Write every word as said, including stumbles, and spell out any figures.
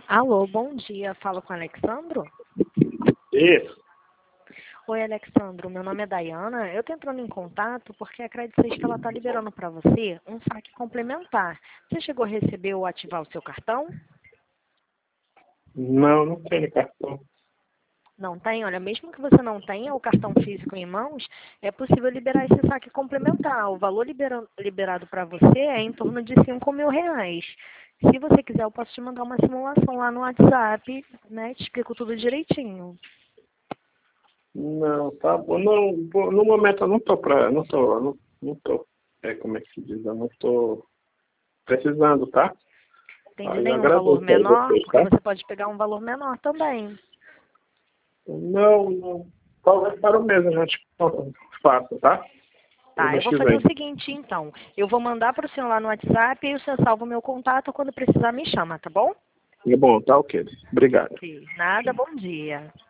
Alô, bom dia. Falo com o Alexandro? Isso. Oi, Alexandro. Meu nome é Dayana. Eu tô entrando em contato porque a Credit Suisse que ela tá liberando para você um saque complementar. Você chegou a receber ou ativar o seu cartão? Não, não tenho cartão. Não tem? Olha, mesmo que você não tenha o cartão físico em mãos, é possível liberar esse saque complementar. O valor libera- liberado para você é em torno de cinco mil reais. Se você quiser, eu posso te mandar uma simulação lá no WhatsApp, né? Te explico tudo direitinho. Não, tá bom. Não, pô, no momento eu não tô pra. Não tô. Não, não tô. É, como é que se diz? Eu não tô precisando, tá? Tem Aí eu nenhum valor agradeço aí menor? vocês, Porque tá? você pode pegar um valor menor também. Não, não. Talvez para o mês a gente faça, tá? Pro Tá, eu mês vou que fazer o vem. seguinte, então. Eu vou mandar para o senhor lá no WhatsApp e o senhor salva o meu contato. Quando precisar, me chama, tá bom? É bom, tá ok. Obrigado. Sim. Nada, bom dia.